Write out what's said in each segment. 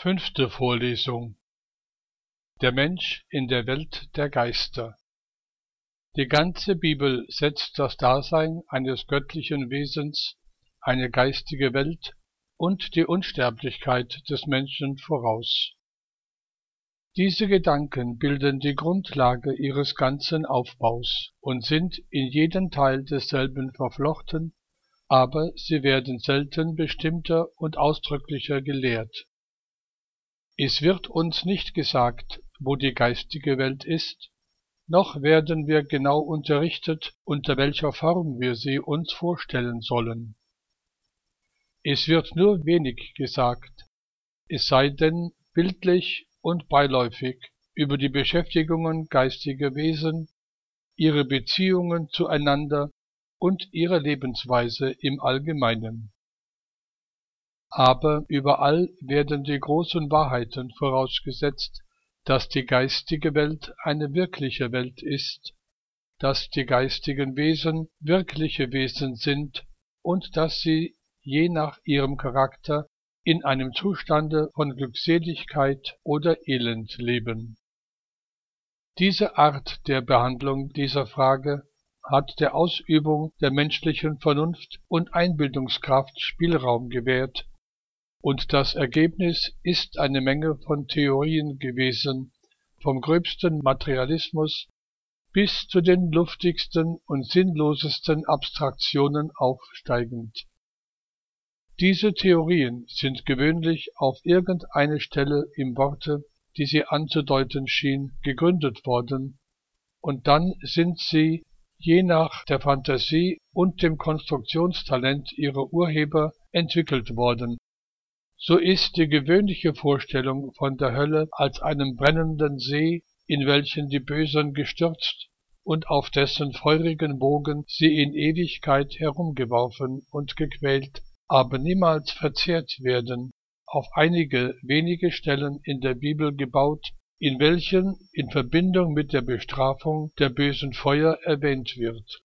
5. Vorlesung. Der Mensch in der Welt der Geister. Die ganze Bibel setzt das Dasein eines göttlichen Wesens, eine geistige Welt und die Unsterblichkeit des Menschen voraus. Diese Gedanken bilden die Grundlage ihres ganzen Aufbaus und sind in jeden Teil desselben verflochten, aber sie werden selten bestimmter und ausdrücklicher gelehrt. Es wird uns nicht gesagt, wo die geistige Welt ist, noch werden wir genau unterrichtet, unter welcher Form wir sie uns vorstellen sollen. Es wird nur wenig gesagt, es sei denn bildlich und beiläufig über die Beschäftigungen geistiger Wesen, ihre Beziehungen zueinander und ihre Lebensweise im Allgemeinen. Aber überall werden die großen Wahrheiten vorausgesetzt, dass die geistige Welt eine wirkliche Welt ist, dass die geistigen Wesen wirkliche Wesen sind und dass sie je nach ihrem Charakter in einem Zustande von Glückseligkeit oder Elend leben. Diese Art der Behandlung dieser Frage hat der Ausübung der menschlichen Vernunft und Einbildungskraft Spielraum gewährt, und das Ergebnis ist eine Menge von Theorien gewesen, vom gröbsten Materialismus bis zu den luftigsten und sinnlosesten Abstraktionen aufsteigend. Diese Theorien sind gewöhnlich auf irgendeine Stelle im Worte, die sie anzudeuten schien, gegründet worden, und dann sind sie, je nach der Fantasie und dem Konstruktionstalent ihrer Urheber, entwickelt worden. So ist die gewöhnliche Vorstellung von der Hölle als einem brennenden See, in welchen die Bösen gestürzt und auf dessen feurigen Wogen sie in Ewigkeit herumgeworfen und gequält, aber niemals verzehrt werden, auf einige wenige Stellen in der Bibel gebaut, in welchen in Verbindung mit der Bestrafung der bösen Feuer erwähnt wird.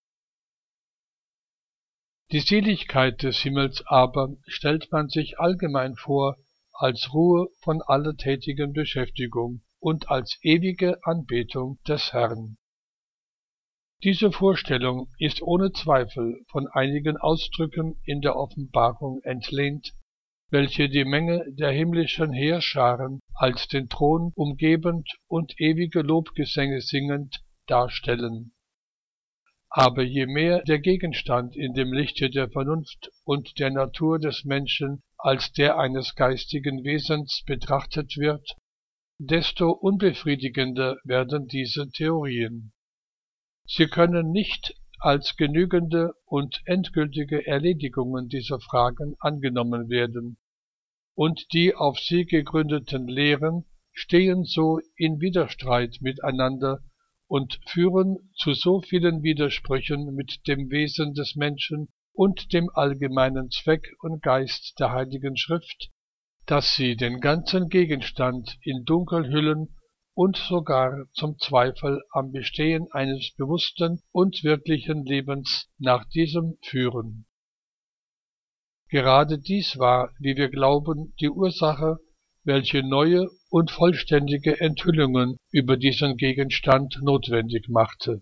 Die Seligkeit des Himmels aber stellt man sich allgemein vor als Ruhe von aller tätigen Beschäftigung und als ewige Anbetung des Herrn. Diese Vorstellung ist ohne Zweifel von einigen Ausdrücken in der Offenbarung entlehnt, welche die Menge der himmlischen Heerscharen als den Thron umgebend und ewige Lobgesänge singend darstellen. Aber je mehr der Gegenstand in dem Lichte der Vernunft und der Natur des Menschen als der eines geistigen Wesens betrachtet wird, desto unbefriedigender werden diese Theorien. Sie können nicht als genügende und endgültige Erledigungen dieser Fragen angenommen werden, und die auf sie gegründeten Lehren stehen so in Widerstreit miteinander und führen zu so vielen Widersprüchen mit dem Wesen des Menschen und dem allgemeinen Zweck und Geist der Heiligen Schrift, dass sie den ganzen Gegenstand in Dunkel hüllen und sogar zum Zweifel am Bestehen eines bewussten und wirklichen Lebens nach diesem führen. Gerade dies war, wie wir glauben, die Ursache, welche neue und vollständige Enthüllungen über diesen Gegenstand notwendig machte.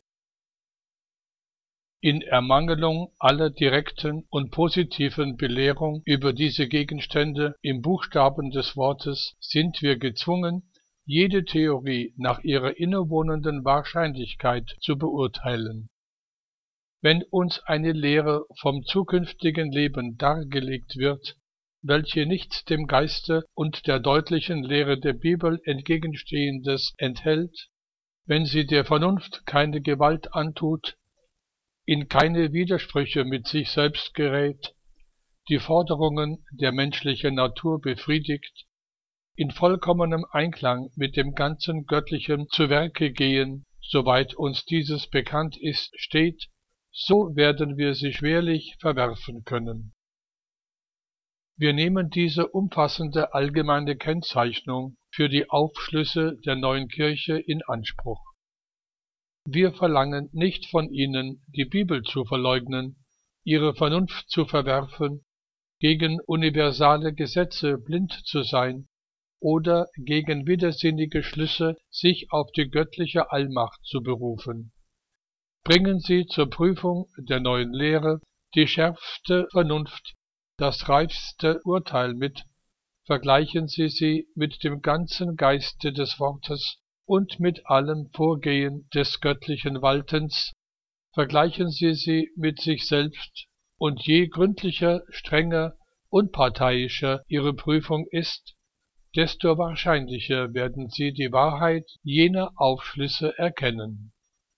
In Ermangelung aller direkten und positiven Belehrung über diese Gegenstände im Buchstaben des Wortes sind wir gezwungen, jede Theorie nach ihrer innewohnenden Wahrscheinlichkeit zu beurteilen. Wenn uns eine Lehre vom zukünftigen Leben dargelegt wird, welche nichts dem Geiste und der deutlichen Lehre der Bibel entgegenstehendes enthält, wenn sie der Vernunft keine Gewalt antut, in keine Widersprüche mit sich selbst gerät, die Forderungen der menschlichen Natur befriedigt, in vollkommenem Einklang mit dem ganzen Göttlichen zu Werke gehen, soweit uns dieses bekannt ist, steht, so werden wir sie schwerlich verwerfen können. Wir nehmen diese umfassende allgemeine Kennzeichnung für die Aufschlüsse der neuen Kirche in Anspruch. Wir verlangen nicht von ihnen, die Bibel zu verleugnen, ihre Vernunft zu verwerfen, gegen universale Gesetze blind zu sein, oder gegen widersinnige Schlüsse sich auf die göttliche Allmacht zu berufen. Bringen Sie zur Prüfung der neuen Lehre die schärfste Vernunft, das reifste Urteil mit, vergleichen Sie sie mit dem ganzen Geiste des Wortes und mit allem Vorgehen des göttlichen Waltens, vergleichen Sie sie mit sich selbst, und je gründlicher, strenger, unparteiischer Ihre Prüfung ist, desto wahrscheinlicher werden Sie die Wahrheit jener Aufschlüsse erkennen.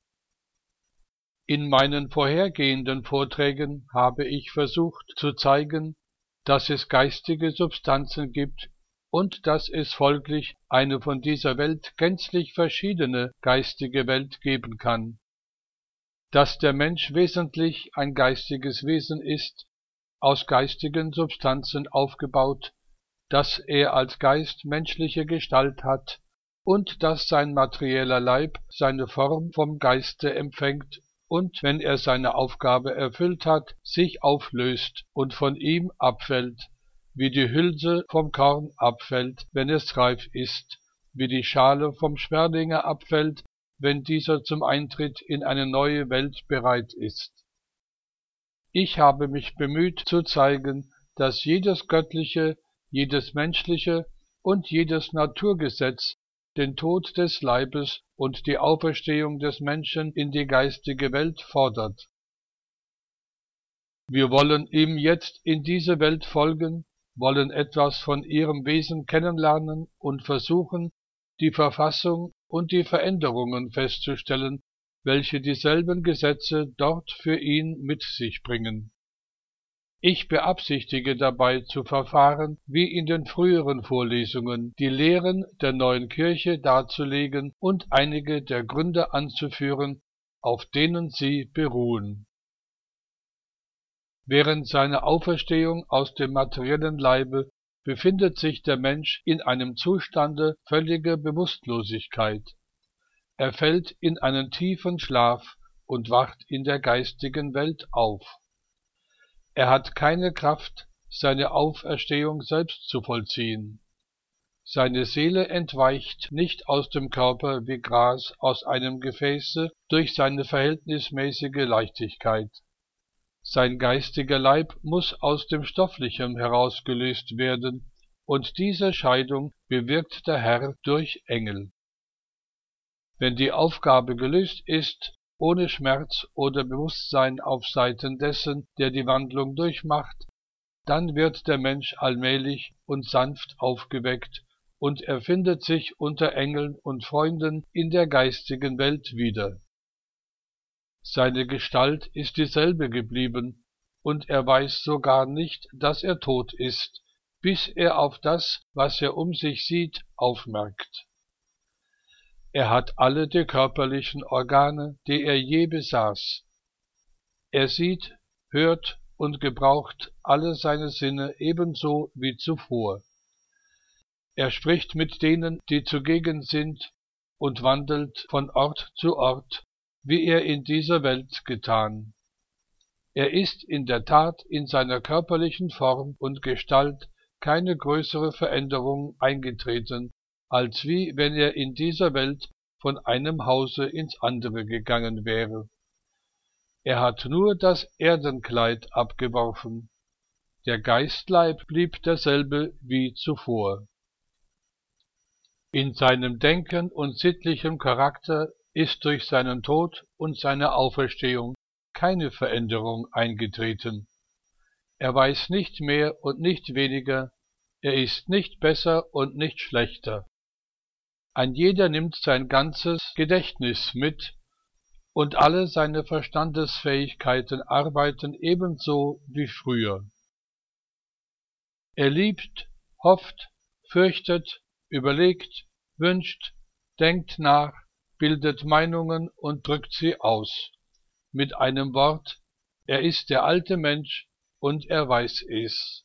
In meinen vorhergehenden Vorträgen habe ich versucht zu zeigen, dass es geistige Substanzen gibt und dass es folglich eine von dieser Welt gänzlich verschiedene geistige Welt geben kann, dass der Mensch wesentlich ein geistiges Wesen ist, aus geistigen Substanzen aufgebaut, dass er als Geist menschliche Gestalt hat und dass sein materieller Leib seine Form vom Geiste empfängt und, wenn er seine Aufgabe erfüllt hat, sich auflöst und von ihm abfällt, wie die Hülse vom Korn abfällt, wenn es reif ist, wie die Schale vom Sperlinge abfällt, wenn dieser zum Eintritt in eine neue Welt bereit ist. Ich habe mich bemüht zu zeigen, dass jedes göttliche, jedes menschliche und jedes Naturgesetz den Tod des Leibes und die Auferstehung des Menschen in die geistige Welt fordert. Wir wollen ihm jetzt in diese Welt folgen, wollen etwas von ihrem Wesen kennenlernen und versuchen, die Verfassung und die Veränderungen festzustellen, welche dieselben Gesetze dort für ihn mit sich bringen. Ich beabsichtige dabei zu verfahren, wie in den früheren Vorlesungen, die Lehren der neuen Kirche darzulegen und einige der Gründe anzuführen, auf denen sie beruhen. Während seiner Auferstehung aus dem materiellen Leibe befindet sich der Mensch in einem Zustande völliger Bewusstlosigkeit. Er fällt in einen tiefen Schlaf und wacht in der geistigen Welt auf. Er hat keine Kraft, seine Auferstehung selbst zu vollziehen. Seine Seele entweicht nicht aus dem Körper wie Gras aus einem Gefäße durch seine verhältnismäßige Leichtigkeit. Sein geistiger Leib muss aus dem Stofflichen herausgelöst werden, und diese Scheidung bewirkt der Herr durch Engel. Wenn die Aufgabe gelöst ist, ohne Schmerz oder Bewusstsein auf Seiten dessen, der die Wandlung durchmacht, dann wird der Mensch allmählich und sanft aufgeweckt und er findet sich unter Engeln und Freunden in der geistigen Welt wieder. Seine Gestalt ist dieselbe geblieben, und er weiß sogar nicht, dass er tot ist, bis er auf das, was er um sich sieht, aufmerkt. Er hat alle die körperlichen Organe, die er je besaß. Er sieht, hört und gebraucht alle seine Sinne ebenso wie zuvor. Er spricht mit denen, die zugegen sind, und wandelt von Ort zu Ort, wie er in dieser Welt getan. Er ist in der Tat in seiner körperlichen Form und Gestalt keine größere Veränderung eingetreten, als wie wenn er in dieser Welt von einem Hause ins andere gegangen wäre. Er hat nur das Erdenkleid abgeworfen. Der Geistleib blieb derselbe wie zuvor. In seinem Denken und sittlichem Charakter ist durch seinen Tod und seine Auferstehung keine Veränderung eingetreten. Er weiß nicht mehr und nicht weniger, er ist nicht besser und nicht schlechter. Ein jeder nimmt sein ganzes Gedächtnis mit, und alle seine Verstandesfähigkeiten arbeiten ebenso wie früher. Er liebt, hofft, fürchtet, überlegt, wünscht, denkt nach, bildet Meinungen und drückt sie aus. Mit einem Wort, er ist der alte Mensch und er weiß es.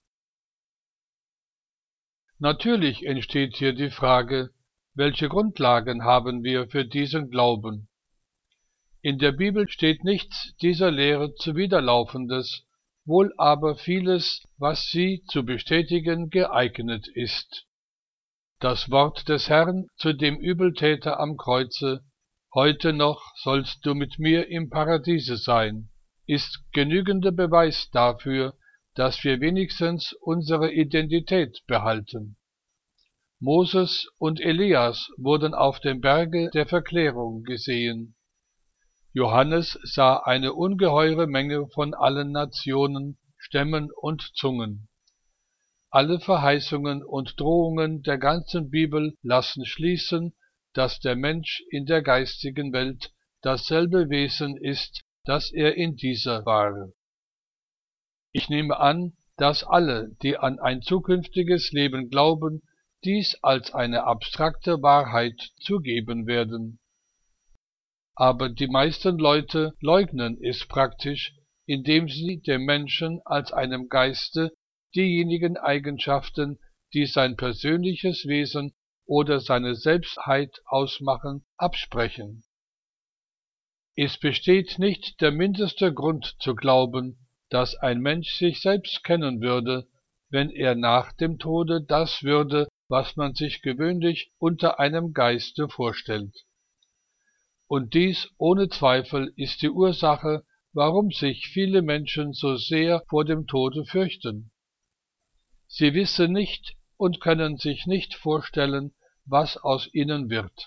Natürlich entsteht hier die Frage, welche Grundlagen haben wir für diesen Glauben? In der Bibel steht nichts dieser Lehre zuwiderlaufendes, wohl aber vieles, was sie zu bestätigen geeignet ist. Das Wort des Herrn zu dem Übeltäter am Kreuze: Heute noch sollst du mit mir im Paradiese sein, ist genügender Beweis dafür, dass wir wenigstens unsere Identität behalten. Moses und Elias wurden auf dem Berge der Verklärung gesehen. Johannes sah eine ungeheure Menge von allen Nationen, Stämmen und Zungen. Alle Verheißungen und Drohungen der ganzen Bibel lassen schließen, dass der Mensch in der geistigen Welt dasselbe Wesen ist, das er in dieser war. Ich nehme an, dass alle, die an ein zukünftiges Leben glauben, dies als eine abstrakte Wahrheit zugeben werden. Aber die meisten Leute leugnen es praktisch, indem sie dem Menschen als einem Geiste diejenigen Eigenschaften, die sein persönliches Wesen oder seine Selbstheit ausmachen, absprechen. Es besteht nicht der mindeste Grund zu glauben, dass ein Mensch sich selbst kennen würde, wenn er nach dem Tode das würde, was man sich gewöhnlich unter einem Geiste vorstellt. Und dies ohne Zweifel ist die Ursache, warum sich viele Menschen so sehr vor dem Tode fürchten. Sie wissen nicht und können sich nicht vorstellen, was aus ihnen wird.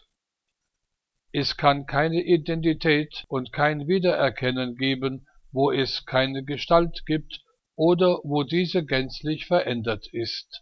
Es kann keine Identität und kein Wiedererkennen geben, wo es keine Gestalt gibt oder wo diese gänzlich verändert ist.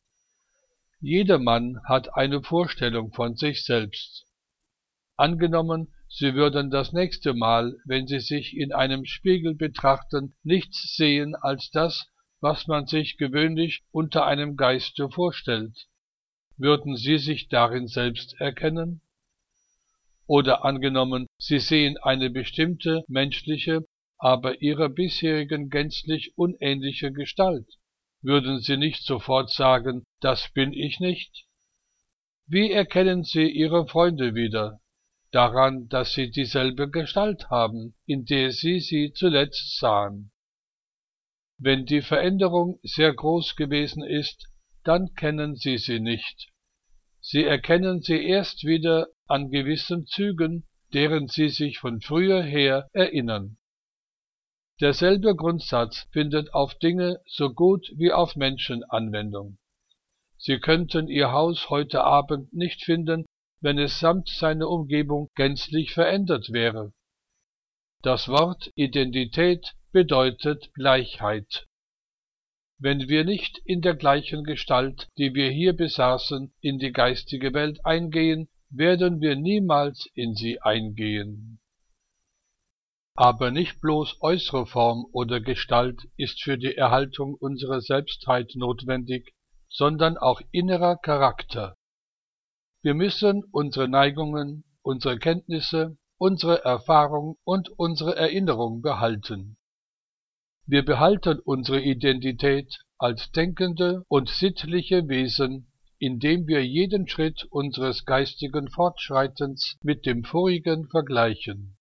Jedermann hat eine Vorstellung von sich selbst. Angenommen, Sie würden das nächste Mal, wenn Sie sich in einem Spiegel betrachten, nichts sehen als das, was man sich gewöhnlich unter einem Geiste vorstellt. Würden Sie sich darin selbst erkennen? Oder angenommen, Sie sehen eine bestimmte menschliche, aber Ihrer bisherigen gänzlich unähnliche Gestalt. Würden Sie nicht sofort sagen, das bin ich nicht? Wie erkennen Sie Ihre Freunde wieder? Daran, dass sie dieselbe Gestalt haben, in der sie zuletzt sahen. Wenn die Veränderung sehr groß gewesen ist, dann kennen Sie sie nicht. Sie erkennen sie erst wieder an gewissen Zügen, deren Sie sich von früher her erinnern. Derselbe Grundsatz findet auf Dinge so gut wie auf Menschen Anwendung. Sie könnten Ihr Haus heute Abend nicht finden, wenn es samt seiner Umgebung gänzlich verändert wäre. Das Wort Identität bedeutet Gleichheit. Wenn wir nicht in der gleichen Gestalt, die wir hier besaßen, in die geistige Welt eingehen, werden wir niemals in sie eingehen. Aber nicht bloß äußere Form oder Gestalt ist für die Erhaltung unserer Selbstheit notwendig, sondern auch innerer Charakter. Wir müssen unsere Neigungen, unsere Kenntnisse, unsere Erfahrung und unsere Erinnerung behalten. Wir behalten unsere Identität als denkende und sittliche Wesen, indem wir jeden Schritt unseres geistigen Fortschreitens mit dem vorigen vergleichen.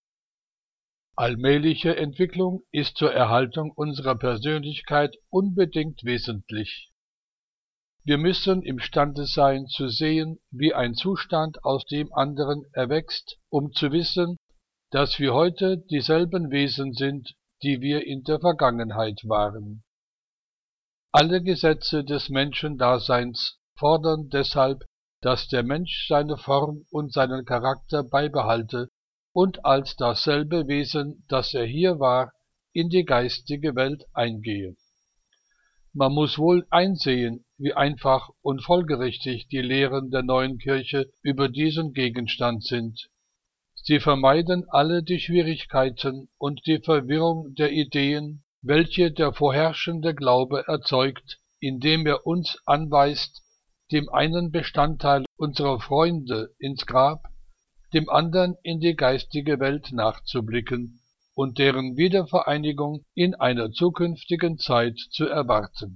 Allmähliche Entwicklung ist zur Erhaltung unserer Persönlichkeit unbedingt wesentlich. Wir müssen imstande sein zu sehen, wie ein Zustand aus dem anderen erwächst, um zu wissen, dass wir heute dieselben Wesen sind, die wir in der Vergangenheit waren. Alle Gesetze des Menschendaseins fordern deshalb, dass der Mensch seine Form und seinen Charakter beibehalte und als dasselbe Wesen, das er hier war, in die geistige Welt eingehe. Man muss wohl einsehen, wie einfach und folgerichtig die Lehren der neuen Kirche über diesen Gegenstand sind. Sie vermeiden alle die Schwierigkeiten und die Verwirrung der Ideen, welche der vorherrschende Glaube erzeugt, indem er uns anweist, dem einen Bestandteil unserer Freunde ins Grab, dem anderen in die geistige Welt nachzublicken und deren Wiedervereinigung in einer zukünftigen Zeit zu erwarten.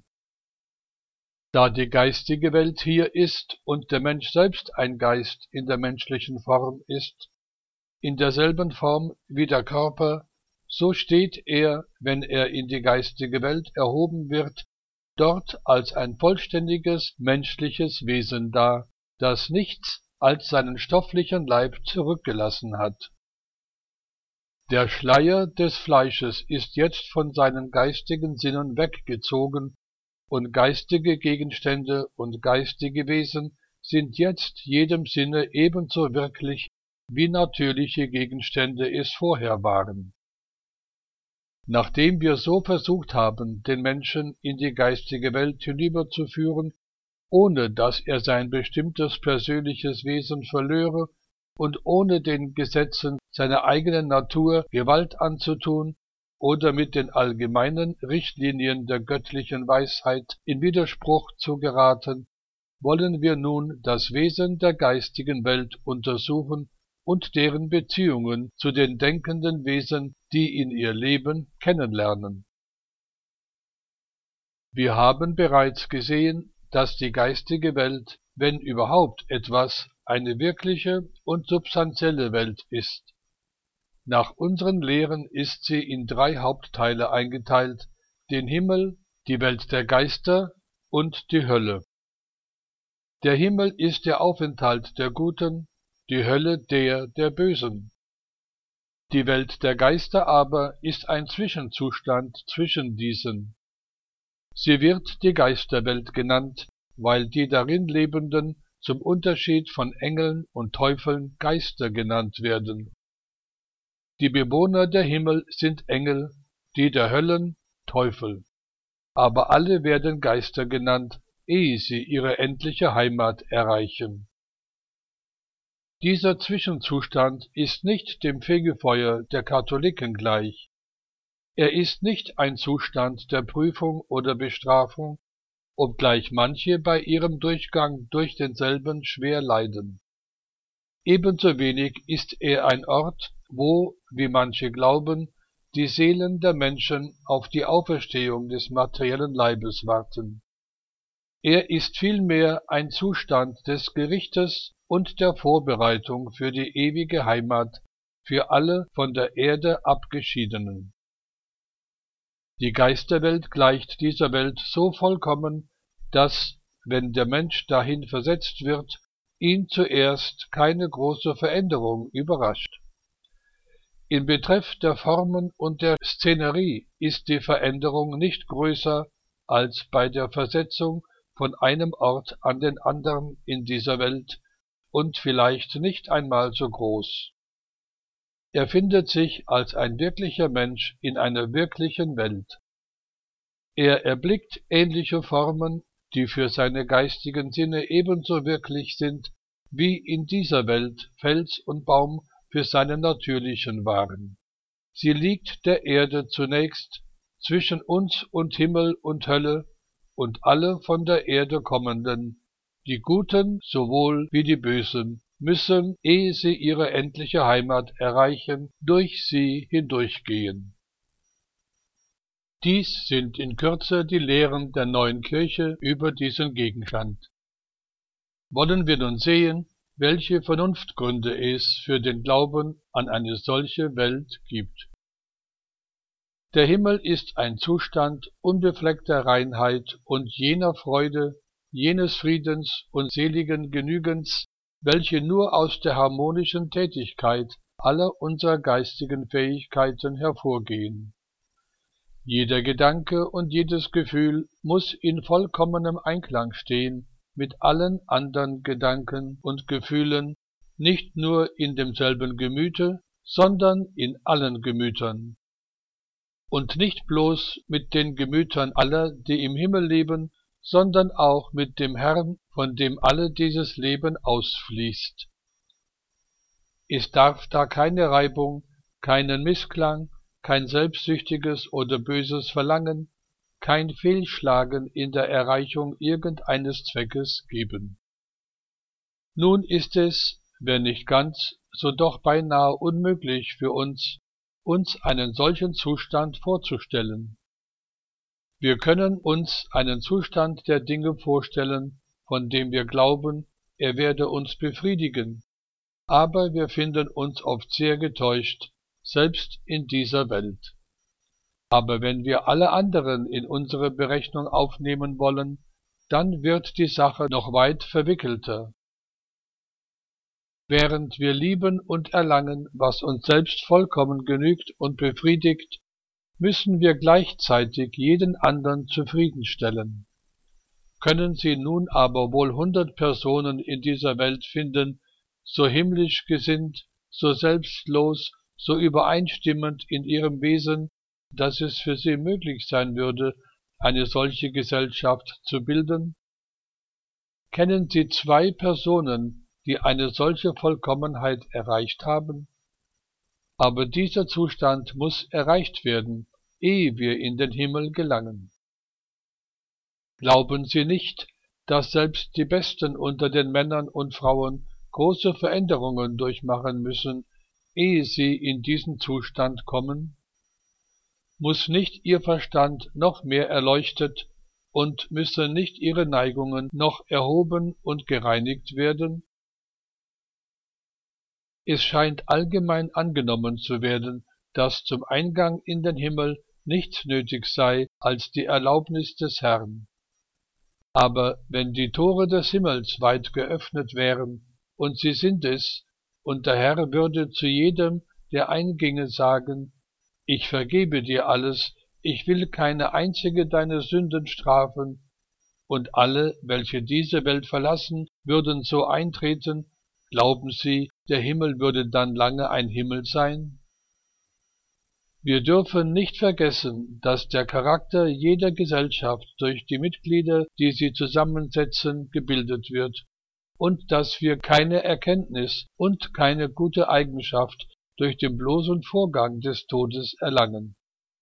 Da die geistige Welt hier ist und der Mensch selbst ein Geist in der menschlichen Form ist, in derselben Form wie der Körper, so steht er, wenn er in die geistige Welt erhoben wird, dort als ein vollständiges menschliches Wesen da, das nichts als seinen stofflichen Leib zurückgelassen hat. Der Schleier des Fleisches ist jetzt von seinen geistigen Sinnen weggezogen, und geistige Gegenstände und geistige Wesen sind jetzt jedem Sinne ebenso wirklich, wie natürliche Gegenstände es vorher waren. Nachdem wir so versucht haben, den Menschen in die geistige Welt hinüberzuführen, ohne dass er sein bestimmtes persönliches Wesen verlöre und ohne den Gesetzen seiner eigenen Natur Gewalt anzutun oder mit den allgemeinen Richtlinien der göttlichen Weisheit in Widerspruch zu geraten, wollen wir nun das Wesen der geistigen Welt untersuchen und deren Beziehungen zu den denkenden Wesen, die in ihr leben, kennenlernen. Wir haben bereits gesehen, dass die geistige Welt, wenn überhaupt etwas, eine wirkliche und substanzielle Welt ist. Nach unseren Lehren ist sie in 3 Hauptteile eingeteilt: den Himmel, die Welt der Geister und die Hölle. Der Himmel ist der Aufenthalt der Guten, die Hölle der Bösen. Die Welt der Geister aber ist ein Zwischenzustand zwischen diesen. Sie wird die Geisterwelt genannt, weil die darin Lebenden zum Unterschied von Engeln und Teufeln Geister genannt werden. Die Bewohner der Himmel sind Engel, die der Höllen Teufel. Aber alle werden Geister genannt, ehe sie ihre endliche Heimat erreichen. Dieser Zwischenzustand ist nicht dem Fegefeuer der Katholiken gleich. Er ist nicht ein Zustand der Prüfung oder Bestrafung, obgleich manche bei ihrem Durchgang durch denselben schwer leiden. Ebenso wenig ist er ein Ort, wo, wie manche glauben, die Seelen der Menschen auf die Auferstehung des materiellen Leibes warten. Er ist vielmehr ein Zustand des Gerichtes und der Vorbereitung für die ewige Heimat für alle von der Erde Abgeschiedenen. Die Geisterwelt gleicht dieser Welt so vollkommen, dass, wenn der Mensch dahin versetzt wird, ihn zuerst keine große Veränderung überrascht. In Betreff der Formen und der Szenerie ist die Veränderung nicht größer als bei der Versetzung von einem Ort an den anderen in dieser Welt und vielleicht nicht einmal so groß. Er findet sich als ein wirklicher Mensch in einer wirklichen Welt. Er erblickt ähnliche Formen, die für seine geistigen Sinne ebenso wirklich sind, wie in dieser Welt Fels und Baum für seine natürlichen waren. Sie liegt der Erde zunächst zwischen uns und Himmel und Hölle und alle von der Erde kommenden, die Guten sowohl wie die Bösen, müssen, ehe sie ihre endliche Heimat erreichen, durch sie hindurchgehen. Dies sind in Kürze die Lehren der neuen Kirche über diesen Gegenstand. Wollen wir nun sehen, welche Vernunftgründe es für den Glauben an eine solche Welt gibt. Der Himmel ist ein Zustand unbefleckter Reinheit und jener Freude, jenes Friedens und seligen Genügens, welche nur aus der harmonischen Tätigkeit aller unserer geistigen Fähigkeiten hervorgehen. Jeder Gedanke und jedes Gefühl muss in vollkommenem Einklang stehen mit allen anderen Gedanken und Gefühlen, nicht nur in demselben Gemüte, sondern in allen Gemütern. Und nicht bloß mit den Gemütern aller, die im Himmel leben, sondern auch mit dem Herrn, von dem alle dieses Leben ausfließt. Es darf da keine Reibung, keinen Missklang, kein selbstsüchtiges oder böses Verlangen, kein Fehlschlagen in der Erreichung irgendeines Zweckes geben. Nun ist es, wenn nicht ganz, so doch beinahe unmöglich für uns einen solchen Zustand vorzustellen. Wir können uns einen Zustand der Dinge vorstellen, von dem wir glauben, er werde uns befriedigen, aber wir finden uns oft sehr getäuscht, selbst in dieser Welt. Aber wenn wir alle anderen in unsere Berechnung aufnehmen wollen, dann wird die Sache noch weit verwickelter. Während wir lieben und erlangen, was uns selbst vollkommen genügt und befriedigt, müssen wir gleichzeitig jeden anderen zufriedenstellen. Können Sie nun aber wohl 100 Personen in dieser Welt finden, so himmlisch gesinnt, so selbstlos, so übereinstimmend in ihrem Wesen, dass es für sie möglich sein würde, eine solche Gesellschaft zu bilden? Kennen Sie 2 Personen, die eine solche Vollkommenheit erreicht haben? Aber dieser Zustand muss erreicht werden, ehe wir in den Himmel gelangen. Glauben Sie nicht, dass selbst die Besten unter den Männern und Frauen große Veränderungen durchmachen müssen, ehe sie in diesen Zustand kommen? Muss nicht Ihr Verstand noch mehr erleuchtet und müssen nicht Ihre Neigungen noch erhoben und gereinigt werden? Es scheint allgemein angenommen zu werden, dass zum Eingang in den Himmel nichts nötig sei als die Erlaubnis des Herrn. Aber wenn die Tore des Himmels weit geöffnet wären, und sie sind es, und der Herr würde zu jedem, der einginge, sagen: Ich vergebe dir alles, ich will keine einzige deiner Sünden strafen, und alle, welche diese Welt verlassen, würden so eintreten, glauben Sie, der Himmel würde dann lange ein Himmel sein? Wir dürfen nicht vergessen, dass der Charakter jeder Gesellschaft durch die Mitglieder, die sie zusammensetzen, gebildet wird, und dass wir keine Erkenntnis und keine gute Eigenschaft durch den bloßen Vorgang des Todes erlangen.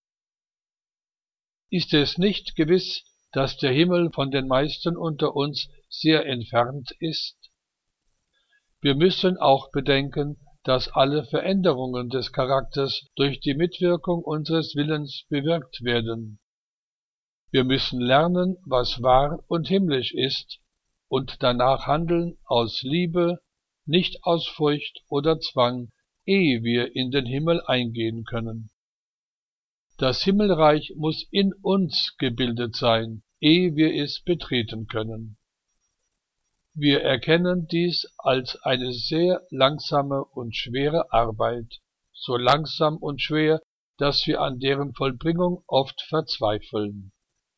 Ist es nicht gewiss, dass der Himmel von den meisten unter uns sehr entfernt ist? Wir müssen auch bedenken, dass alle Veränderungen des Charakters durch die Mitwirkung unseres Willens bewirkt werden. Wir müssen lernen, was wahr und himmlisch ist, und danach handeln aus Liebe, nicht aus Furcht oder Zwang, ehe wir in den Himmel eingehen können. Das Himmelreich muss in uns gebildet sein, ehe wir es betreten können. Wir erkennen dies als eine sehr langsame und schwere Arbeit, so langsam und schwer, dass wir an deren Vollbringung oft verzweifeln.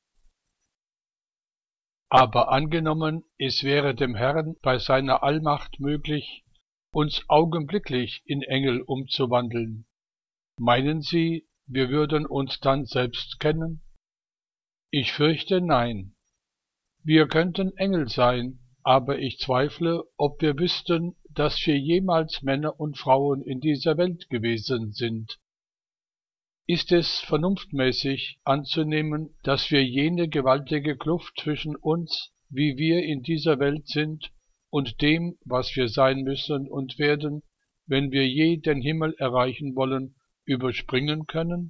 Aber angenommen, es wäre dem Herrn bei seiner Allmacht möglich, uns augenblicklich in Engel umzuwandeln. Meinen Sie, wir würden uns dann selbst kennen? Ich fürchte, nein. Wir könnten Engel sein, aber ich zweifle, ob wir wüssten, dass wir jemals Männer und Frauen in dieser Welt gewesen sind. Ist es vernunftmäßig anzunehmen, dass wir jene gewaltige Kluft zwischen uns, wie wir in dieser Welt sind, und dem, was wir sein müssen und werden, wenn wir je den Himmel erreichen wollen, überspringen können?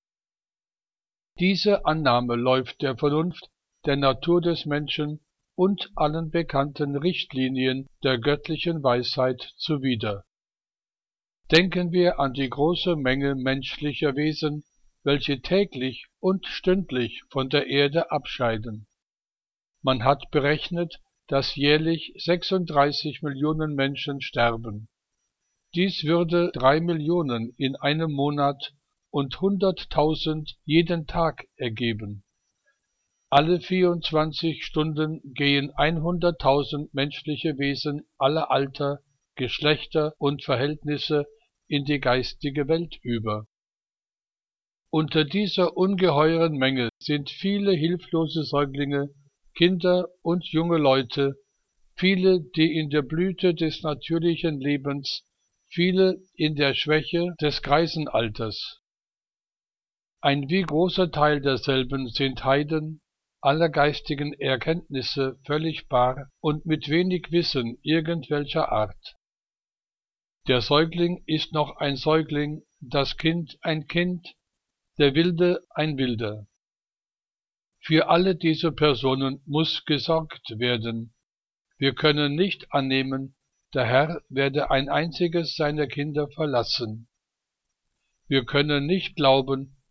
Diese Annahme läuft der Vernunft, der Natur des Menschen und allen bekannten Richtlinien der göttlichen Weisheit zuwider. Denken wir an die große Menge menschlicher Wesen, welche täglich und stündlich von der Erde abscheiden. Man hat berechnet, dass jährlich 36 Millionen Menschen sterben. Dies würde 3 Millionen in einem Monat und 100.000 jeden Tag ergeben. Alle 24 Stunden gehen 100.000 menschliche Wesen aller Alter, Geschlechter und Verhältnisse in die geistige Welt über. Unter dieser ungeheuren Menge sind viele hilflose Säuglinge, Kinder und junge Leute, viele, die in der Blüte des natürlichen Lebens, viele in der Schwäche des Greisenalters. Ein wie großer Teil derselben sind Heiden, aller geistigen Erkenntnisse völlig bar und mit wenig Wissen irgendwelcher Art. Der Säugling ist noch ein Säugling, das Kind ein Kind, der Wilde ein Wilder. Für alle diese Personen muss gesorgt werden. Wir können nicht annehmen, der Herr werde ein einziges seiner Kinder verlassen. Wir können nicht glauben,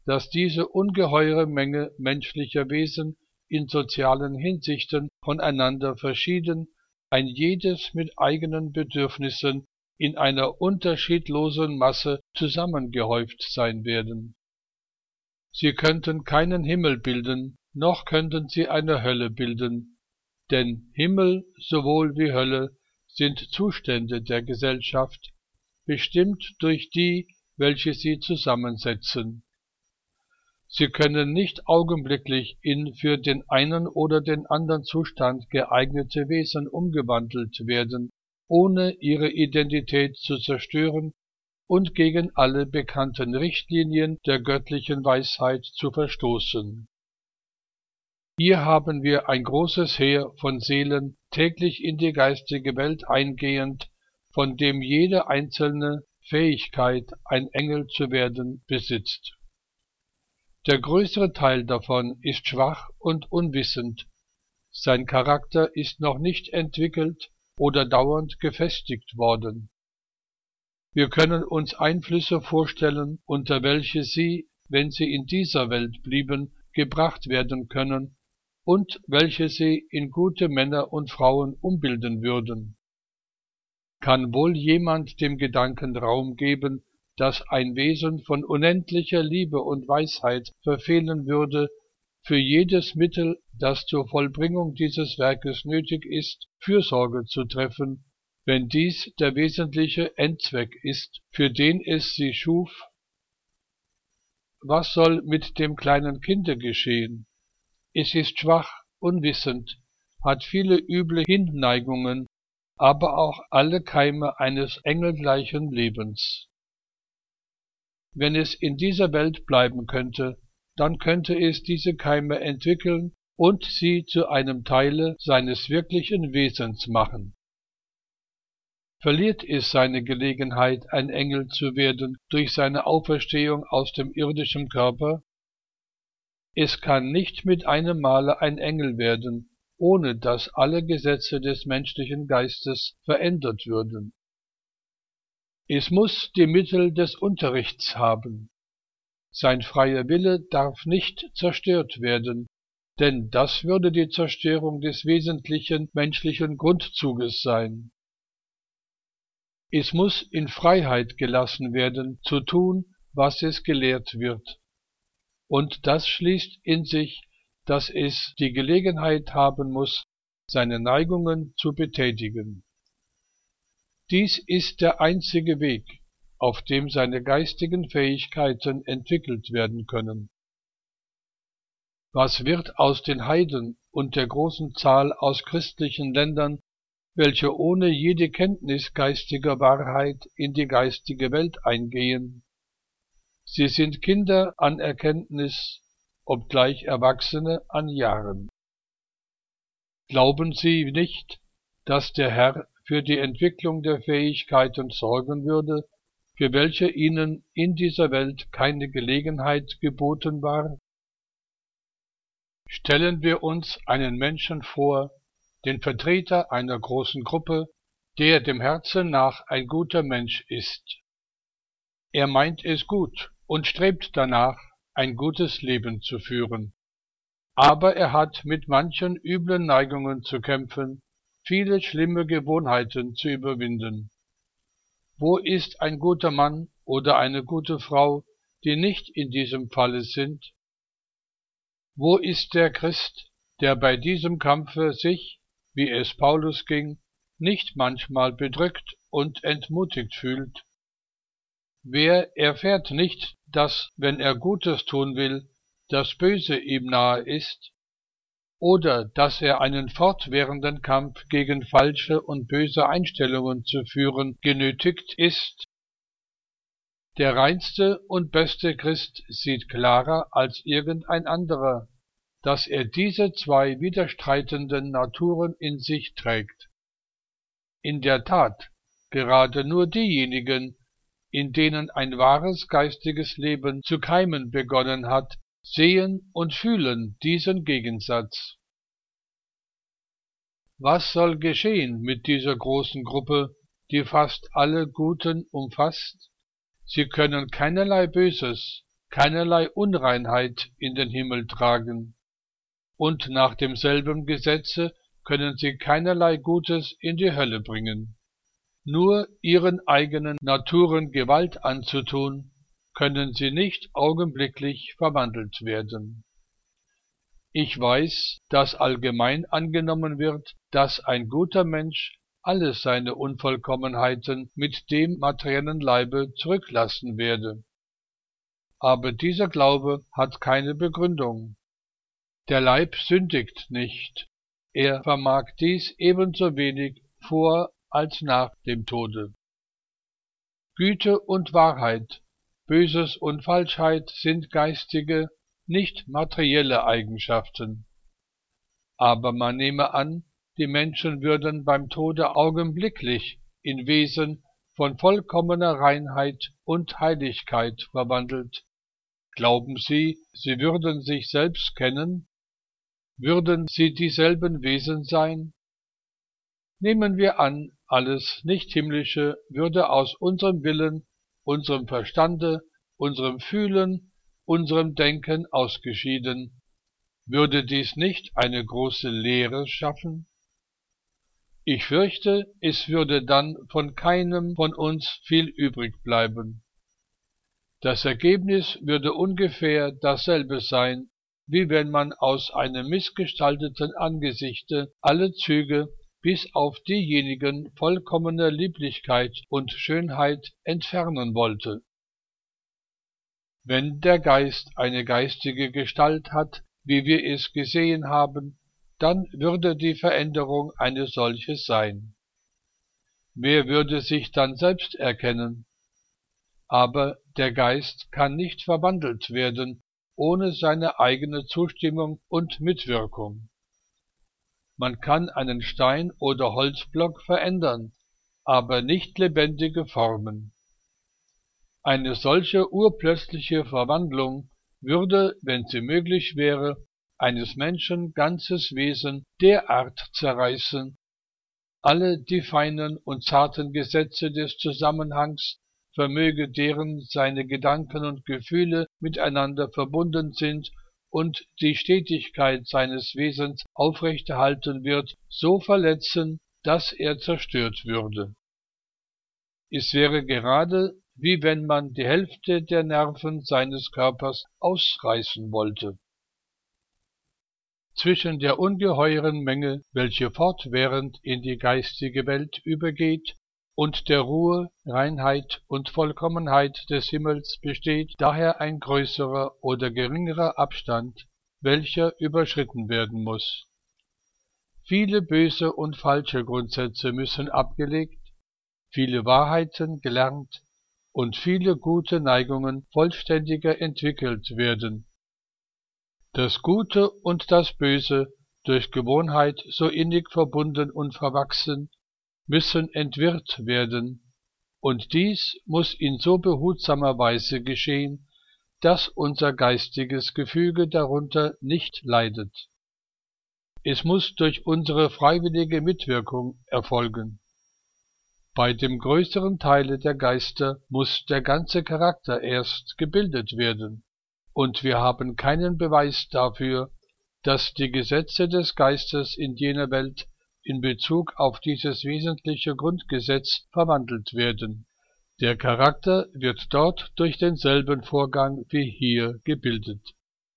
dass diese ungeheure Menge menschlicher Wesen in sozialen Hinsichten voneinander verschieden, ein jedes mit eigenen Bedürfnissen in einer unterschiedlosen Masse zusammengehäuft sein werden. Sie könnten keinen Himmel bilden, noch könnten sie eine Hölle bilden, denn Himmel sowohl wie Hölle sind Zustände der Gesellschaft, bestimmt durch die, welche sie zusammensetzen. Sie können nicht augenblicklich in für den einen oder den anderen Zustand geeignete Wesen umgewandelt werden, ohne ihre Identität zu zerstören und gegen alle bekannten Richtlinien der göttlichen Weisheit zu verstoßen. Hier haben wir ein großes Heer von Seelen täglich in die geistige Welt eingehend, von dem jede einzelne Fähigkeit, ein Engel zu werden, besitzt. Der größere Teil davon ist schwach und unwissend, sein Charakter ist noch nicht entwickelt oder dauernd gefestigt worden. Wir können uns Einflüsse vorstellen, unter welche sie, wenn sie in dieser Welt blieben, gebracht werden können und welche sie in gute Männer und Frauen umbilden würden. Kann wohl jemand dem Gedanken Raum geben, dass ein Wesen von unendlicher Liebe und Weisheit verfehlen würde, für jedes Mittel, das zur Vollbringung dieses Werkes nötig ist, Fürsorge zu treffen, wenn dies der wesentliche Endzweck ist, für den es sie schuf? Was soll mit dem kleinen Kinde geschehen? Es ist schwach, unwissend, hat viele üble Hinneigungen, aber auch alle Keime eines engelgleichen Lebens. Wenn es in dieser Welt bleiben könnte, dann könnte es diese Keime entwickeln und sie zu einem Teile seines wirklichen Wesens machen. Verliert es seine Gelegenheit, ein Engel zu werden, durch seine Auferstehung aus dem irdischen Körper? Es kann nicht mit einem Male ein Engel werden, ohne dass alle Gesetze des menschlichen Geistes verändert würden. Es muss die Mittel des Unterrichts haben. Sein freier Wille darf nicht zerstört werden, denn das würde die Zerstörung des wesentlichen menschlichen Grundzuges sein. Es muss in Freiheit gelassen werden, zu tun, was es gelehrt wird. Und das schließt in sich, dass es die Gelegenheit haben muss, seine Neigungen zu betätigen. Dies ist der einzige Weg, auf dem seine geistigen Fähigkeiten entwickelt werden können. Was wird aus den Heiden und der großen Zahl aus christlichen Ländern, welche ohne jede Kenntnis geistiger Wahrheit in die geistige Welt eingehen? Sie sind Kinder an Erkenntnis, obgleich Erwachsene an Jahren. Glauben Sie nicht, dass der Herr für die Entwicklung der Fähigkeiten sorgen würde, für welche ihnen in dieser Welt keine Gelegenheit geboten war? Stellen wir uns einen Menschen vor, den Vertreter einer großen Gruppe, der dem Herzen nach ein guter Mensch ist. Er meint es gut und strebt danach, ein gutes Leben zu führen. Aber er hat mit manchen üblen Neigungen zu kämpfen, viele schlimme Gewohnheiten zu überwinden. Wo ist ein guter Mann oder eine gute Frau, die nicht in diesem Falle sind? Wo ist der Christ, der bei diesem Kampfe sich, wie es Paulus ging, nicht manchmal bedrückt und entmutigt fühlt? Wer erfährt nicht, dass, wenn er Gutes tun will, das Böse ihm nahe ist? Oder dass er einen fortwährenden Kampf gegen falsche und böse Einstellungen zu führen genötigt ist? Der reinste und beste Christ sieht klarer als irgendein anderer, dass er diese zwei widerstreitenden Naturen in sich trägt. In der Tat, gerade nur diejenigen, in denen ein wahres geistiges Leben zu keimen begonnen hat, sehen und fühlen diesen Gegensatz. Was soll geschehen mit dieser großen Gruppe, die fast alle Guten umfasst? Sie können keinerlei Böses, keinerlei Unreinheit in den Himmel tragen, und nach demselben Gesetze können sie keinerlei Gutes in die Hölle bringen. Nur ihren eigenen Naturen Gewalt anzutun, können sie nicht augenblicklich verwandelt werden. Ich weiß, dass allgemein angenommen wird, dass ein guter Mensch alle seine Unvollkommenheiten mit dem materiellen Leibe zurücklassen werde. Aber dieser Glaube hat keine Begründung. Der Leib sündigt nicht. Er vermag dies ebenso wenig vor als nach dem Tode. Güte und Wahrheit, Böses und Falschheit sind geistige, nicht materielle Eigenschaften. Aber man nehme an, die Menschen würden beim Tode augenblicklich in Wesen von vollkommener Reinheit und Heiligkeit verwandelt. Glauben Sie, sie würden sich selbst kennen? Würden sie dieselben Wesen sein? Nehmen wir an, alles Nicht-Himmlische würde aus unserem Willen, unserem Verstande, unserem Fühlen, unserem Denken ausgeschieden. Würde dies nicht eine große Leere schaffen? Ich fürchte, es würde dann von keinem von uns viel übrig bleiben. Das Ergebnis würde ungefähr dasselbe sein, wie wenn man aus einem missgestalteten Angesichte alle Züge bis auf diejenigen vollkommener Lieblichkeit und Schönheit entfernen wollte. Wenn der Geist eine geistige Gestalt hat, wie wir es gesehen haben, dann würde die Veränderung eine solche sein. Wer würde sich dann selbst erkennen? Aber der Geist kann nicht verwandelt werden, ohne seine eigene Zustimmung und Mitwirkung. Man kann einen Stein oder Holzblock verändern, aber nicht lebendige formen. Eine solche urplötzliche Verwandlung würde, wenn sie möglich wäre, eines Menschen ganzes Wesen derart zerreißen, alle die feinen und zarten Gesetze des Zusammenhangs, vermöge deren seine Gedanken und Gefühle miteinander verbunden sind und die Stetigkeit seines Wesens aufrechterhalten wird, so verletzen, dass er zerstört würde. Es wäre gerade, wie wenn man die Hälfte der Nerven seines Körpers ausreißen wollte. Zwischen der ungeheuren Menge, welche fortwährend in die geistige Welt übergeht, und der Ruhe, Reinheit und Vollkommenheit des Himmels besteht daher ein größerer oder geringerer Abstand, welcher überschritten werden muss. Viele böse und falsche Grundsätze müssen abgelegt, viele Wahrheiten gelernt und viele gute Neigungen vollständiger entwickelt werden. Das Gute und das Böse, durch Gewohnheit so innig verbunden und verwachsen, müssen entwirrt werden, und dies muss in so behutsamer Weise geschehen, dass unser geistiges Gefüge darunter nicht leidet. Es muss durch unsere freiwillige Mitwirkung erfolgen. Bei dem größeren Teile der Geister muss der ganze Charakter erst gebildet werden, und wir haben keinen Beweis dafür, dass die Gesetze des Geistes in jener Welt in Bezug auf dieses wesentliche Grundgesetz verwandelt werden. Der Charakter wird dort durch denselben Vorgang wie hier gebildet.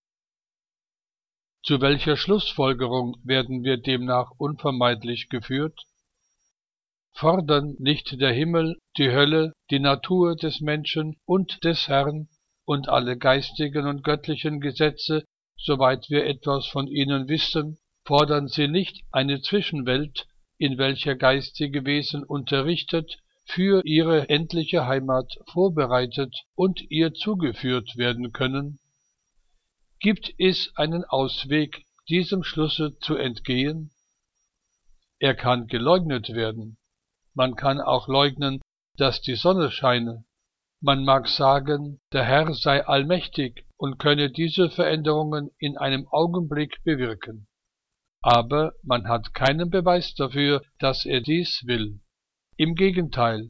Zu welcher Schlussfolgerung werden wir demnach unvermeidlich geführt? Fordern nicht der Himmel, die Hölle, die Natur des Menschen und des Herrn und alle geistigen und göttlichen Gesetze, soweit wir etwas von ihnen wissen, fordern sie nicht eine Zwischenwelt, in welcher geistige Wesen unterrichtet, für ihre endliche Heimat vorbereitet und ihr zugeführt werden können? Gibt es einen Ausweg, diesem Schlusse zu entgehen? Er kann geleugnet werden. Man kann auch leugnen, dass die Sonne scheine. Man mag sagen, der Herr sei allmächtig und könne diese Veränderungen in einem Augenblick bewirken. Aber man hat keinen Beweis dafür, dass er dies will. Im Gegenteil,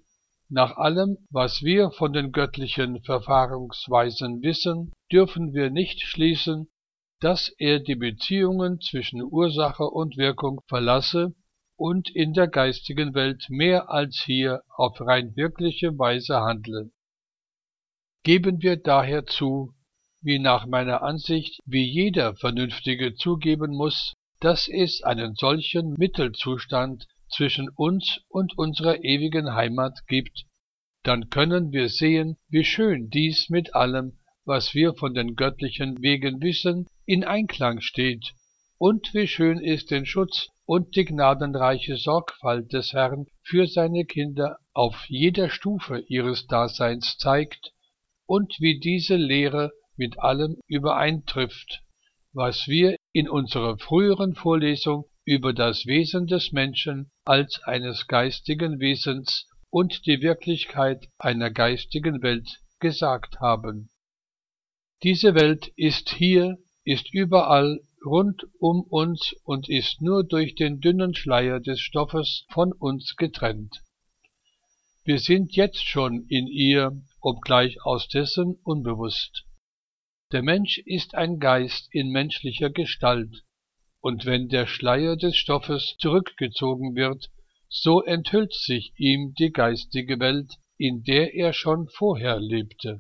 Nach allem, was wir von den göttlichen Verfahrensweisen wissen, dürfen wir nicht schließen, dass er die Beziehungen zwischen Ursache und Wirkung verlasse und in der geistigen Welt mehr als hier auf rein wirkliche Weise handle. Geben wir daher zu, wie nach meiner Ansicht, wie jeder Vernünftige zugeben muss, dass es einen solchen Mittelzustand zwischen uns und unserer ewigen Heimat gibt, dann können wir sehen, wie schön dies mit allem, was wir von den göttlichen Wegen wissen, in Einklang steht, und wie schön es den Schutz und die gnadenreiche Sorgfalt des Herrn für seine Kinder auf jeder Stufe ihres Daseins zeigt, und wie diese Lehre mit allem übereintrifft, was wir in unserer früheren Vorlesung über das Wesen des Menschen als eines geistigen Wesens und die Wirklichkeit einer geistigen Welt gesagt haben. Diese Welt ist hier, ist überall, rund um uns und ist nur durch den dünnen Schleier des Stoffes von uns getrennt. Wir sind jetzt schon in ihr, obgleich aus dessen unbewusst. Der Mensch ist ein Geist in menschlicher Gestalt, und wenn der Schleier des Stoffes zurückgezogen wird, so enthüllt sich ihm die geistige Welt, in der er schon vorher lebte.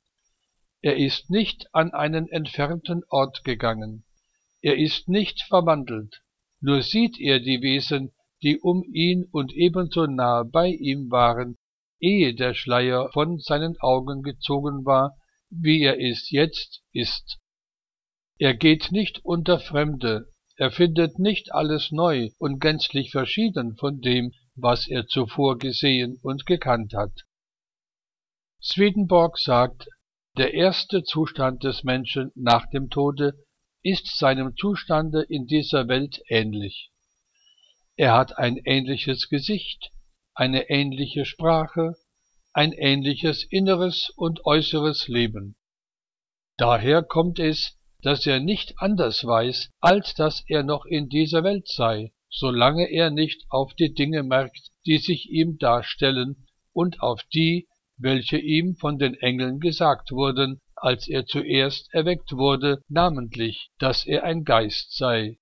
Er ist nicht an einen entfernten Ort gegangen, er ist nicht verwandelt, nur sieht er die Wesen, die um ihn und ebenso nahe bei ihm waren, ehe der Schleier von seinen Augen gezogen war, wie er es jetzt ist. Er geht nicht unter Fremde, er findet nicht alles neu und gänzlich verschieden von dem, was er zuvor gesehen und gekannt hat. Swedenborg sagt, der erste Zustand des Menschen nach dem Tode ist seinem Zustande in dieser Welt ähnlich. Er hat ein ähnliches Gesicht, eine ähnliche Sprache, ein ähnliches inneres und äußeres Leben. Daher kommt es, dass er nicht anders weiß, als dass er noch in dieser Welt sei, solange er nicht auf die Dinge merkt, die sich ihm darstellen, und auf die, welche ihm von den Engeln gesagt wurden, als er zuerst erweckt wurde, namentlich, dass er ein Geist sei.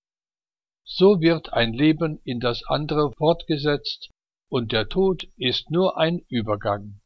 So wird ein Leben in das andere fortgesetzt, und der Tod ist nur ein Übergang.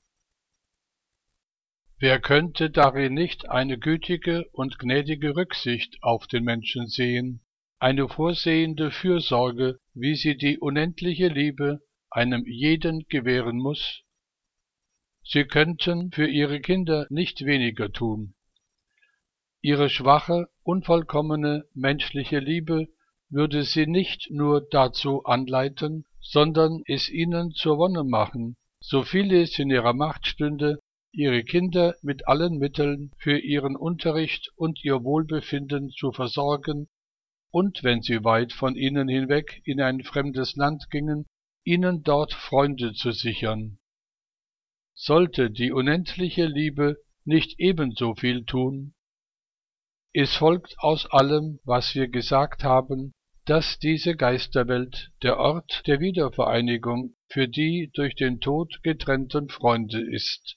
Wer könnte darin nicht eine gütige und gnädige Rücksicht auf den Menschen sehen, eine vorsehende Fürsorge, wie sie die unendliche Liebe einem jeden gewähren muss? Sie könnten für ihre Kinder nicht weniger tun. Ihre schwache, unvollkommene menschliche Liebe würde sie nicht nur dazu anleiten, sondern es ihnen zur Wonne machen, so viel es in ihrer Macht stünde, ihre Kinder mit allen Mitteln für ihren Unterricht und ihr Wohlbefinden zu versorgen und, wenn sie weit von ihnen hinweg in ein fremdes Land gingen, ihnen dort Freunde zu sichern. Sollte die unendliche Liebe nicht ebenso viel tun? Es folgt aus allem, was wir gesagt haben, dass diese Geisterwelt der Ort der Wiedervereinigung für die durch den Tod getrennten Freunde ist.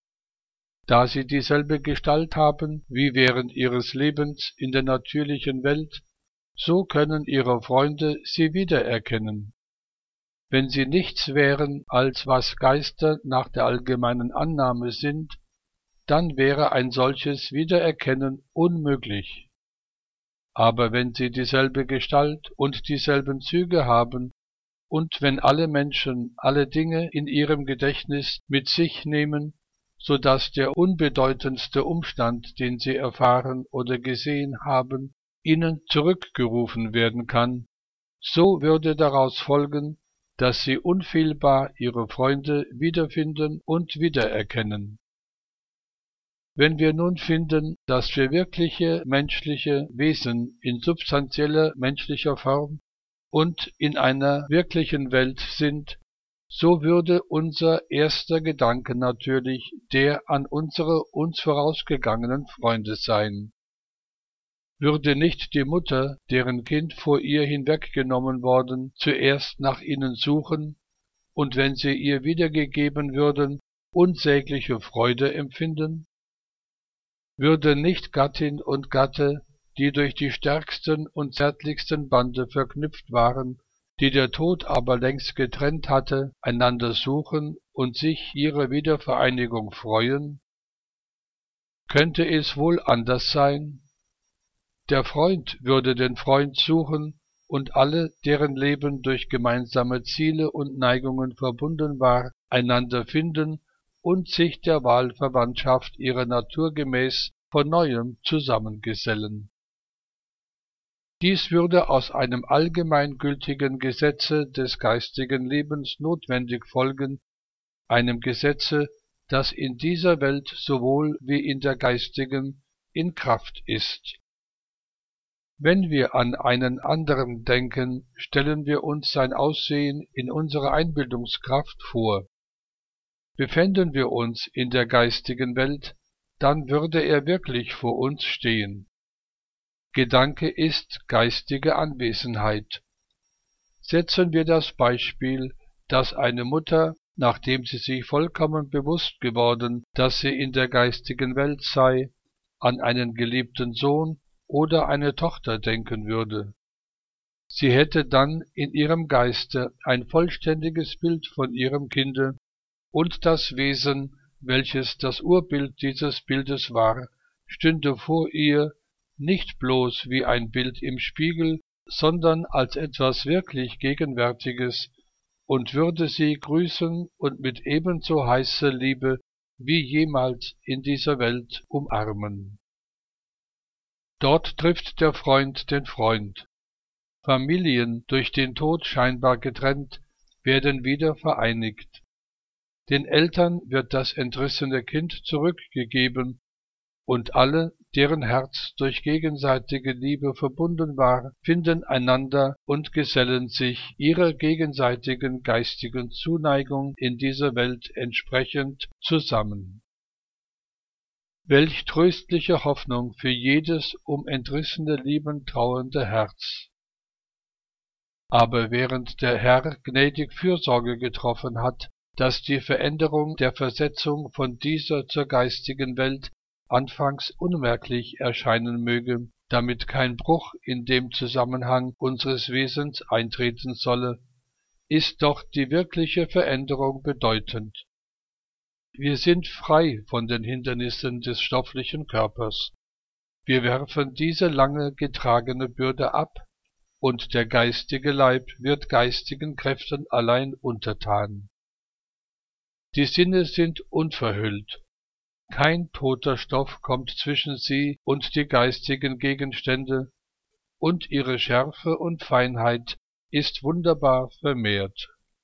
Da sie dieselbe Gestalt haben wie während ihres Lebens in der natürlichen Welt, so können ihre Freunde sie wiedererkennen. Wenn sie nichts wären, als was Geister nach der allgemeinen Annahme sind, dann wäre ein solches Wiedererkennen unmöglich. Aber wenn sie dieselbe Gestalt und dieselben Züge haben, und wenn alle Menschen alle Dinge in ihrem Gedächtnis mit sich nehmen, so dass der unbedeutendste Umstand, den sie erfahren oder gesehen haben, ihnen zurückgerufen werden kann, so würde daraus folgen, dass sie unfehlbar ihre Freunde wiederfinden und wiedererkennen. Wenn wir nun finden, dass wir wirkliche menschliche Wesen in substanzieller menschlicher Form und in einer wirklichen Welt sind, so würde unser erster Gedanke natürlich der an unsere uns vorausgegangenen Freunde sein. Würde nicht die Mutter, deren Kind vor ihr hinweggenommen worden, zuerst nach ihnen suchen, und wenn sie ihr wiedergegeben würden, unsägliche Freude empfinden? Würden nicht Gattin und Gatte, die durch die stärksten und zärtlichsten Bande verknüpft waren, die der Tod aber längst getrennt hatte, einander suchen und sich ihrer Wiedervereinigung freuen? Könnte es wohl anders sein? Der Freund würde den Freund suchen, und alle, deren Leben durch gemeinsame Ziele und Neigungen verbunden war, einander finden und sich der Wahlverwandtschaft ihrer Natur gemäß von neuem zusammengesellen. Dies würde aus einem allgemeingültigen Gesetze des geistigen Lebens notwendig folgen, einem Gesetze, das in dieser Welt sowohl wie in der geistigen in Kraft ist. Wenn wir an einen anderen denken, stellen wir uns sein Aussehen in unserer Einbildungskraft vor. Befänden wir uns in der geistigen Welt, dann würde er wirklich vor uns stehen. Gedanke ist geistige Anwesenheit. Setzen wir das Beispiel, dass eine Mutter, nachdem sie sich vollkommen bewusst geworden, dass sie in der geistigen Welt sei, an einen geliebten Sohn oder eine Tochter denken würde. Sie hätte dann in ihrem Geiste ein vollständiges Bild von ihrem Kinde, und das Wesen, welches das Urbild dieses Bildes war, stünde vor ihr, nicht bloß wie ein Bild im Spiegel, sondern als etwas wirklich Gegenwärtiges, und würde sie grüßen und mit ebenso heißer Liebe wie jemals in dieser Welt umarmen. Dort trifft der Freund den Freund. Familien, durch den Tod scheinbar getrennt, werden wieder vereinigt. Den Eltern wird das entrissene Kind zurückgegeben, und alle, deren Herz durch gegenseitige Liebe verbunden war, finden einander und gesellen sich ihrer gegenseitigen geistigen Zuneigung in dieser Welt entsprechend zusammen. Welch tröstliche Hoffnung für jedes um entrissene Lieben trauernde Herz! Aber während der Herr gnädig Fürsorge getroffen hat, dass die Veränderung der Versetzung von dieser zur geistigen Welt anfangs unmerklich erscheinen möge, damit kein Bruch in dem Zusammenhang unseres Wesens eintreten solle, ist doch die wirkliche Veränderung bedeutend. Wir sind frei von den Hindernissen des stofflichen Körpers. Wir werfen diese lange getragene Bürde ab, und der geistige Leib wird geistigen Kräften allein untertan. Die Sinne sind unverhüllt. Kein toter Stoff kommt zwischen sie und die geistigen Gegenstände, und ihre Schärfe und Feinheit ist wunderbar vermehrt.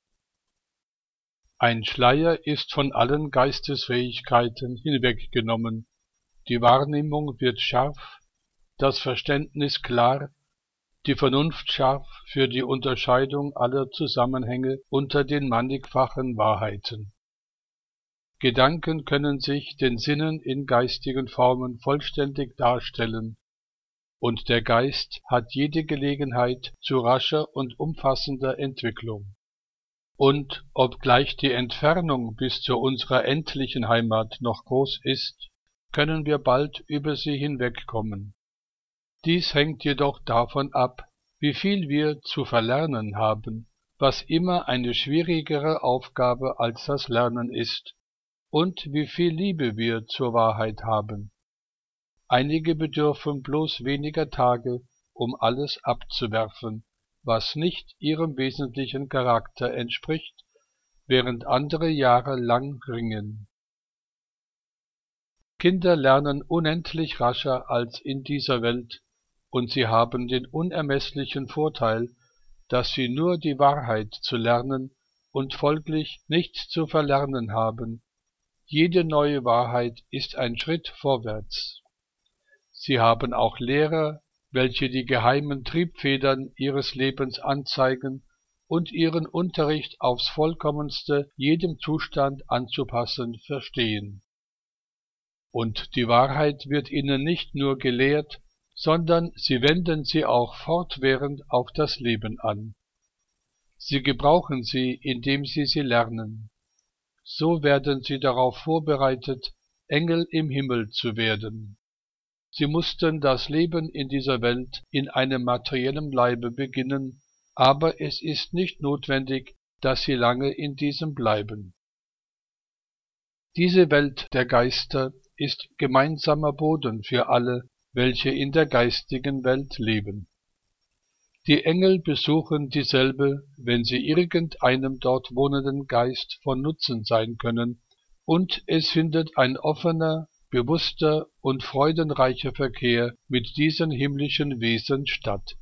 Ein Schleier ist von allen Geistesfähigkeiten hinweggenommen, die Wahrnehmung wird scharf, das Verständnis klar, die Vernunft scharf für die Unterscheidung aller Zusammenhänge unter den mannigfachen Wahrheiten. Gedanken können sich den Sinnen in geistigen Formen vollständig darstellen, und der Geist hat jede Gelegenheit zu rascher und umfassender Entwicklung. Und obgleich die Entfernung bis zu unserer endlichen Heimat noch groß ist, können wir bald über sie hinwegkommen. Dies hängt jedoch davon ab, wie viel wir zu verlernen haben, was immer eine schwierigere Aufgabe als das Lernen ist, und wie viel Liebe wir zur Wahrheit haben. Einige bedürfen bloß weniger Tage, um alles abzuwerfen, was nicht ihrem wesentlichen Charakter entspricht, während andere Jahre lang ringen. Kinder lernen unendlich rascher als in dieser Welt, und sie haben den unermesslichen Vorteil, dass sie nur die Wahrheit zu lernen und folglich nichts zu verlernen haben. Jede neue Wahrheit ist ein Schritt vorwärts. Sie haben auch Lehrer, welche die geheimen Triebfedern ihres Lebens anzeigen und ihren Unterricht aufs Vollkommenste jedem Zustand anzupassen verstehen. Und die Wahrheit wird ihnen nicht nur gelehrt, sondern sie wenden sie auch fortwährend auf das Leben an. Sie gebrauchen sie, indem sie lernen. So werden sie darauf vorbereitet, Engel im Himmel zu werden. Sie mussten das Leben in dieser Welt in einem materiellen Leibe beginnen, aber es ist nicht notwendig, dass sie lange in diesem bleiben. Diese Welt der Geister ist gemeinsamer Boden für alle, welche in der geistigen Welt leben. Die Engel besuchen dieselbe, wenn sie irgendeinem dort wohnenden Geist von Nutzen sein können, und es findet ein offener, bewusster und freudenreicher Verkehr mit diesen himmlischen Wesen statt.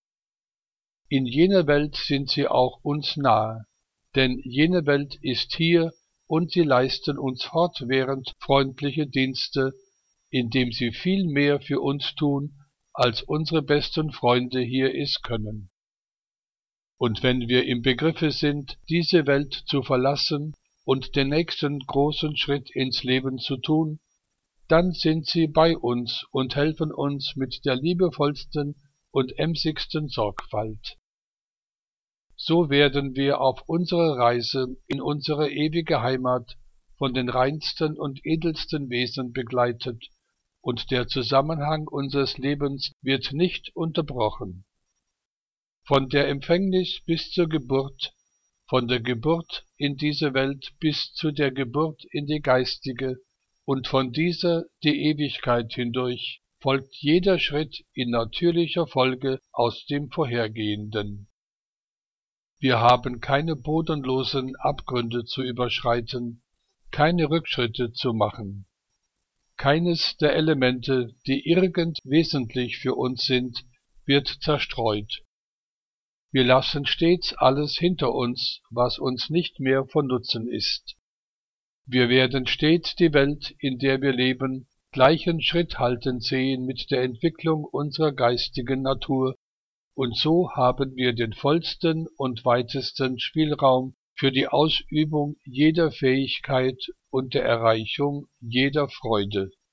In jener Welt sind sie auch uns nahe, denn jene Welt ist hier und sie leisten uns fortwährend freundliche Dienste, indem sie viel mehr für uns tun, als unsere besten Freunde hier es können. Und wenn wir im Begriffe sind, diese Welt zu verlassen und den nächsten großen Schritt ins Leben zu tun, dann sind sie bei uns und helfen uns mit der liebevollsten und emsigsten Sorgfalt. So werden wir auf unserer Reise in unsere ewige Heimat von den reinsten und edelsten Wesen begleitet, und der Zusammenhang unseres Lebens wird nicht unterbrochen. Von der Empfängnis bis zur Geburt, von der Geburt in diese Welt bis zu der Geburt in die geistige und von dieser die Ewigkeit hindurch, folgt jeder Schritt in natürlicher Folge aus dem vorhergehenden. Wir haben keine bodenlosen Abgründe zu überschreiten, keine Rückschritte zu machen. Keines der Elemente, die irgend wesentlich für uns sind, wird zerstreut. Wir lassen stets alles hinter uns, was uns nicht mehr von Nutzen ist. Wir werden stets die Welt, in der wir leben, gleichen Schritt haltend sehen mit der Entwicklung unserer geistigen Natur, und so haben wir den vollsten und weitesten Spielraum für die Ausübung jeder Fähigkeit und der Erreichung jeder Freude.